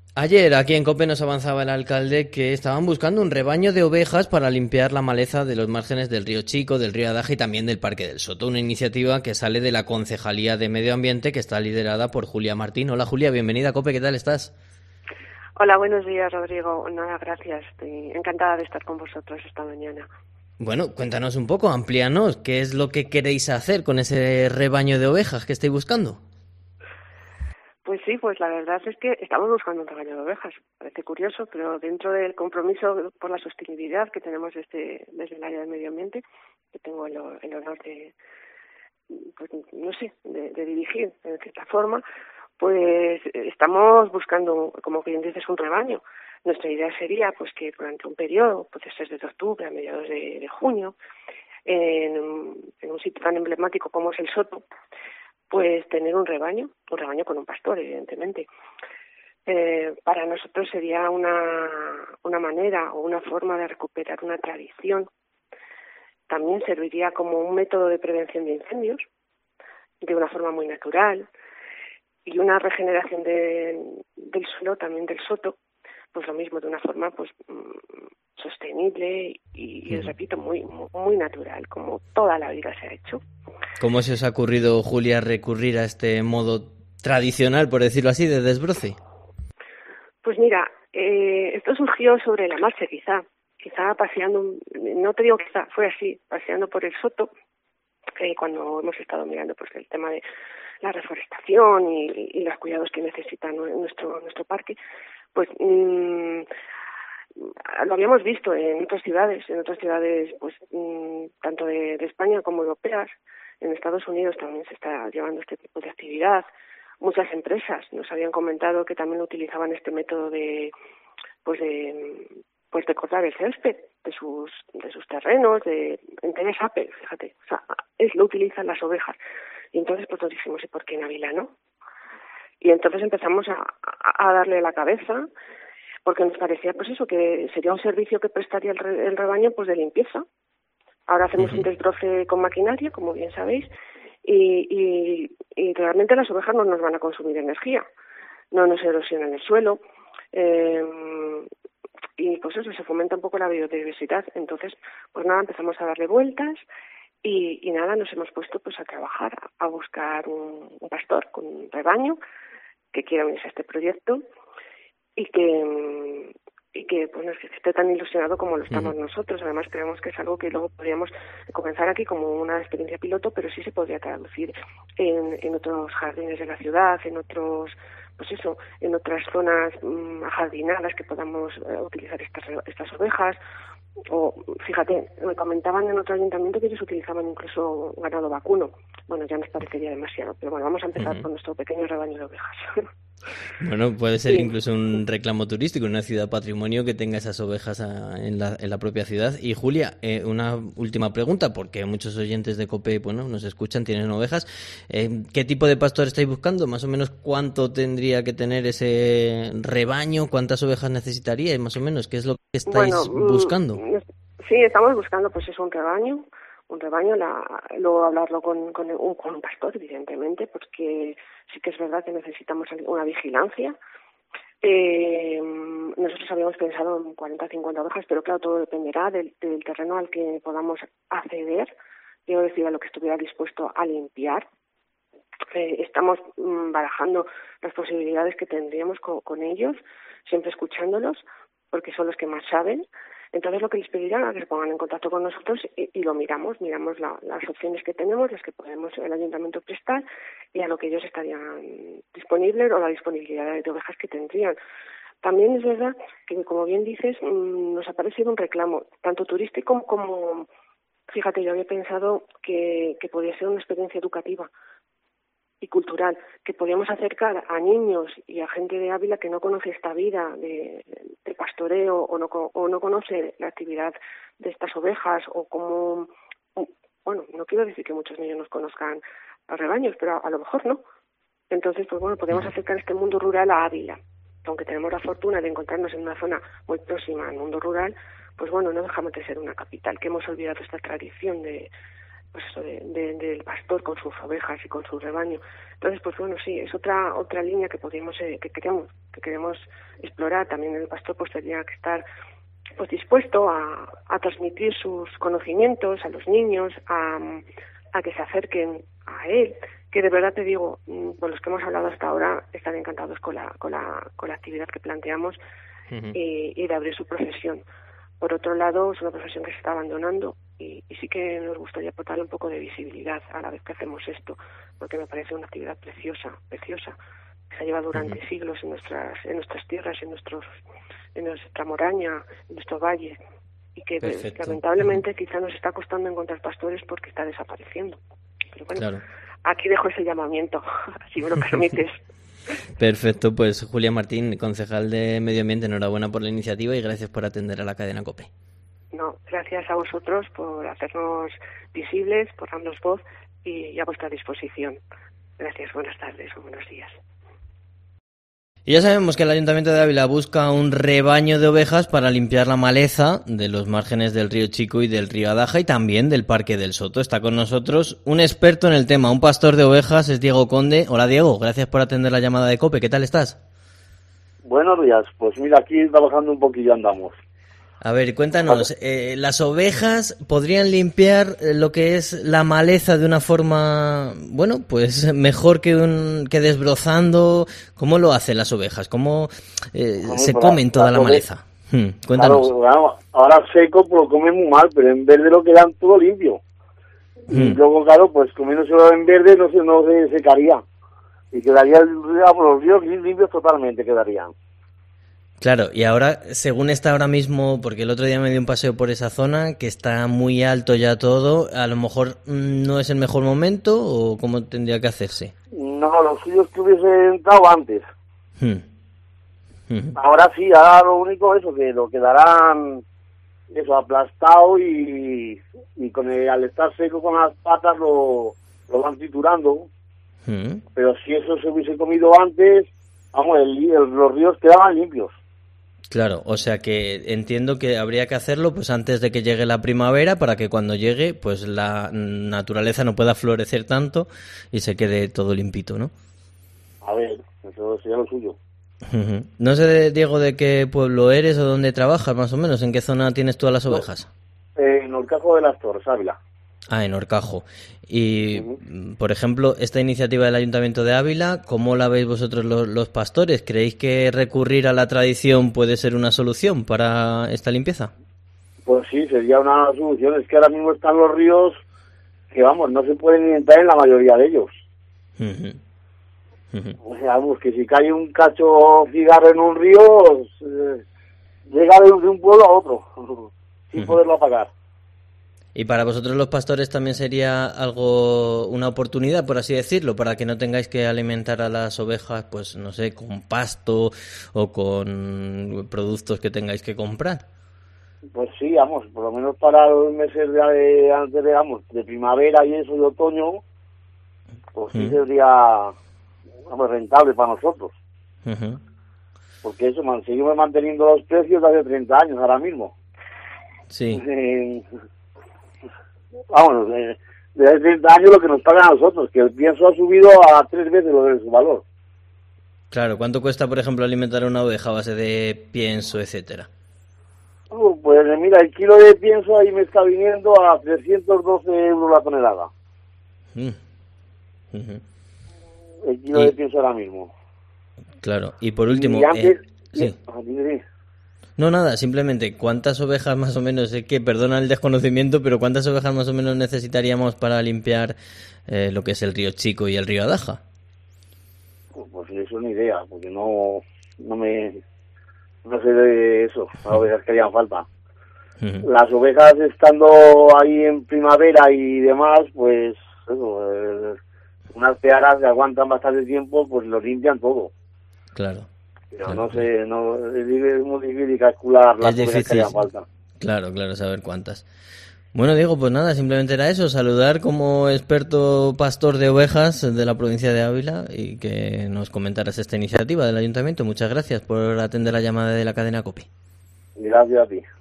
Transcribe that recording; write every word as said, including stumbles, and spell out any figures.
Ayer aquí en COPE nos avanzaba el alcalde que estaban buscando un rebaño de ovejas para limpiar la maleza de los márgenes del río Chico, del río Adaja y también del Parque del Soto. Una iniciativa que sale de la Concejalía de Medio Ambiente que está liderada por Julia Martín. Hola Julia, bienvenida a COPE, ¿qué tal estás? Hola, buenos días, Rodrigo. Nada, gracias. Estoy encantada de estar con vosotros esta mañana. Bueno, cuéntanos un poco, amplíanos, ¿qué es lo que queréis hacer con ese rebaño de ovejas que estáis buscando? Pues sí, pues la verdad es que estamos buscando un rebaño de ovejas. Parece curioso, pero dentro del compromiso por la sostenibilidad que tenemos desde, desde el área del medio ambiente, que tengo el, el honor de, pues no sé, de, de dirigir en cierta forma, pues estamos buscando, como bien dices, un rebaño. Nuestra idea sería pues que durante un periodo, pues desde octubre a mediados de, de junio, en, en un sitio tan emblemático como es el Soto, pues tener un rebaño, un rebaño con un pastor, evidentemente. Eh, para nosotros sería una, una manera o una forma de recuperar una tradición. También serviría como un método de prevención de incendios, de una forma muy natural, y una regeneración de, del suelo, también del Soto, pues lo mismo, de una forma pues sostenible y, y Mm. repito, muy, muy natural, como toda la vida se ha hecho. ¿Cómo se os ha ocurrido, Julia, recurrir a este modo tradicional, por decirlo así, de desbroce? Pues mira, eh, esto surgió sobre la marcha, quizá, quizá paseando, no te digo quizá, fue así, paseando por el Soto, eh, cuando hemos estado mirando pues el tema de la reforestación y, y los cuidados que necesita nuestro nuestro parque, pues mmm, lo habíamos visto en otras ciudades, en otras ciudades pues mmm, tanto de, de España como europeas. En Estados Unidos también se está llevando este tipo de actividad. Muchas empresas nos habían comentado que también utilizaban este método de pues de pues de cortar el césped de sus de sus terrenos, de en tenés Apple, fíjate, o sea, es lo utilizan las ovejas. Y entonces pues nos dijimos, ¿y por qué en Ávila no? Y entonces empezamos a, a darle la cabeza, porque nos parecía pues eso, que sería un servicio que prestaría el, re, el rebaño pues de limpieza. Ahora hacemos un Uh-huh. desbroce con maquinaria, como bien sabéis, y, y, y realmente las ovejas no nos van a consumir energía, no nos erosionan el suelo, eh, y pues eso, se fomenta un poco la biodiversidad. Entonces, pues nada, empezamos a darle vueltas y, y nada, nos hemos puesto pues a trabajar, a buscar un, un pastor con un rebaño que quiera unirse a este proyecto y que y que pues no esté tan ilusionado como lo estamos Uh-huh. nosotros. Además creemos que es algo que luego podríamos comenzar aquí como una experiencia piloto, pero sí se podría traducir en, en otros jardines de la ciudad, en otros, pues eso, en otras zonas mmm, ajardinadas que podamos eh, utilizar estas estas ovejas. O, fíjate, me comentaban en otro ayuntamiento que ellos utilizaban incluso ganado vacuno. Bueno, ya nos parecería demasiado, pero bueno, vamos a empezar Uh-huh. con nuestro pequeño rebaño de ovejas. Bueno, puede ser y, incluso un reclamo turístico, una ciudad patrimonio que tenga esas ovejas a, en, la, en la propia ciudad. Y Julia, eh, una última pregunta, porque muchos oyentes de COPE, bueno, nos escuchan, tienen ovejas. Eh, ¿Qué tipo de pastor estáis buscando? Más o menos, ¿cuánto tendría que tener ese rebaño? ¿Cuántas ovejas necesitaríais? Más o menos, ¿qué es lo que bueno, estáis buscando? mmm, sí, estamos buscando pues es un rebaño, un rebaño, la, luego hablarlo con, con, un, con un pastor, evidentemente, porque sí que es verdad que necesitamos una vigilancia. Eh, nosotros habíamos pensado en cuarenta a cincuenta ovejas, pero claro, todo dependerá del, del terreno al que podamos acceder. Yo decía lo que estuviera dispuesto a limpiar. Eh, estamos mmm, barajando las posibilidades que tendríamos con, con ellos, siempre escuchándolos, porque son los que más saben. Entonces lo que les pedirán es que se pongan en contacto con nosotros y, y lo miramos, miramos la, las opciones que tenemos, las que podemos el ayuntamiento prestar y a lo que ellos estarían disponibles o la disponibilidad de ovejas que tendrían. También es verdad que, como bien dices, mmm, nos ha parecido un reclamo, tanto turístico como, fíjate, yo había pensado que, que podía ser una experiencia educativa y cultural, que podíamos acercar a niños y a gente de Ávila que no conoce esta vida de, de pastoreo o no, o no conoce la actividad de estas ovejas o cómo, bueno, no quiero decir que muchos niños nos conozcan los rebaños, pero a, a lo mejor no. Entonces, pues bueno, podemos Uh-huh. acercar este mundo rural a Ávila. Aunque tenemos la fortuna de encontrarnos en una zona muy próxima al mundo rural, pues bueno, no dejamos de ser una capital, que hemos olvidado esta tradición de pues eso de, de, del pastor con sus ovejas y con su rebaño. Entonces, pues bueno, sí, es otra otra línea que podemos eh, que queremos que queremos explorar. También el pastor pues tendría que estar pues dispuesto a, a transmitir sus conocimientos a los niños, a, a que se acerquen a él, que de verdad te digo, con los que hemos hablado hasta ahora están encantados con la con la con la actividad que planteamos. Uh-huh. y, y de abrir su profesión. Por otro lado, es una profesión que se está abandonando y, y sí que nos gustaría aportar un poco de visibilidad a la vez que hacemos esto, porque me parece una actividad preciosa, preciosa, que se lleva durante uh-huh. siglos en nuestras en nuestras tierras, en nuestros en nuestra moraña, en nuestro valle, y que, que lamentablemente uh-huh. quizá nos está costando encontrar pastores porque está desapareciendo. Pero bueno, claro. Aquí dejo ese llamamiento, si me lo permites. Perfecto, pues Julia Martín, concejal de Medio Ambiente, enhorabuena por la iniciativa y gracias por atender a la cadena COPE. No, gracias a vosotros por hacernos visibles, por darnos voz y a vuestra disposición. Gracias, buenas tardes o buenos días. Y ya sabemos que el Ayuntamiento de Ávila busca un rebaño de ovejas para limpiar la maleza de los márgenes del río Chico y del río Adaja y también del Parque del Soto. Está con nosotros un experto en el tema, un pastor de ovejas, es Diego Conde. Hola Diego, gracias por atender la llamada de COPE. ¿Qué tal estás? Buenos días, pues mira, aquí trabajando un poquillo andamos. A ver, cuéntanos, eh, ¿las ovejas podrían limpiar lo que es la maleza de una forma, bueno, pues mejor que un que desbrozando? ¿Cómo lo hacen las ovejas? ¿Cómo eh, se comen toda la, la maleza? Hmm, cuéntanos. Claro, ahora seco pues lo comen muy mal, pero en verde lo quedan todo limpio. Hmm. Y luego, claro, pues comiéndoselo en verde no se, no se secaría. Y quedaría, digamos, los ríos limpios totalmente quedarían. Claro, y ahora, según está ahora mismo, porque el otro día me di un paseo por esa zona, que está muy alto ya todo, a lo mejor no es el mejor momento, ¿o cómo tendría que hacerse? No, los suyos que hubiese entrado antes. Hmm. Uh-huh. Ahora sí, ahora lo único eso, que lo quedarán eso aplastado y, y con el, al estar seco con las patas lo, lo van triturando. Uh-huh. Pero si eso se hubiese comido antes, vamos, el, el, los ríos quedaban limpios. Claro, o sea que entiendo que habría que hacerlo pues antes de que llegue la primavera para que cuando llegue pues la naturaleza no pueda florecer tanto y se quede todo limpito, ¿no? A ver, eso sería lo suyo. Uh-huh. No sé, Diego, de qué pueblo eres o dónde trabajas más o menos, ¿en qué zona tienes todas las ovejas? Eh, en Orcajo de las Torres, Ávila. Ah, en Orcajo. Y, uh-huh. por ejemplo, esta iniciativa del Ayuntamiento de Ávila, ¿cómo la veis vosotros los, los pastores? ¿Creéis que recurrir a la tradición puede ser una solución para esta limpieza? Pues sí, sería una solución. Es que ahora mismo están los ríos que, vamos, no se pueden ni entrar en la mayoría de ellos. Uh-huh. Uh-huh. O sea, vamos, que si cae un cacho cigarro en un río, eh, llega de un pueblo a otro, sin uh-huh. poderlo apagar. Y para vosotros los pastores también sería algo, una oportunidad, por así decirlo, para que no tengáis que alimentar a las ovejas, pues no sé, con pasto o con productos que tengáis que comprar. Pues sí, vamos, por lo menos para los meses de antes de, vamos, de primavera y eso de otoño, pues sí uh-huh. sería, vamos, rentable para nosotros. Uh-huh. Porque eso, man, seguimos manteniendo los precios de hace treinta años ahora mismo. Sí. Eh, Vamos, de, de hace treinta años lo que nos pagan a nosotros, que el pienso ha subido a tres veces lo de su valor. Claro, ¿cuánto cuesta, por ejemplo, alimentar una oveja a base de pienso, etcétera? Uh, pues mira, el kilo de pienso ahí me está viniendo a trescientos doce euros la tonelada. Mm. Uh-huh. El kilo y... de pienso ahora mismo. Claro, y por último... Y antes... Eh, sí. No, nada, simplemente, ¿cuántas ovejas más o menos, es que perdona el desconocimiento, pero cuántas ovejas más o menos necesitaríamos para limpiar eh, lo que es el río Chico y el río Adaja? Pues, pues eso es una idea, porque no no me no sé de eso, las ovejas que harían falta. Uh-huh. Las ovejas estando ahí en primavera y demás, pues eso, eh, unas pearas que aguantan bastante tiempo, pues lo limpian todo. Claro. Pero claro. no sé, no, es muy difícil calcular las ovejas que harían falta. Claro, claro, saber cuántas. Bueno, Diego, pues nada, simplemente era eso, saludar como experto pastor de ovejas de la provincia de Ávila y que nos comentaras esta iniciativa del Ayuntamiento. Muchas gracias por atender la llamada de la cadena COPE. Gracias a ti.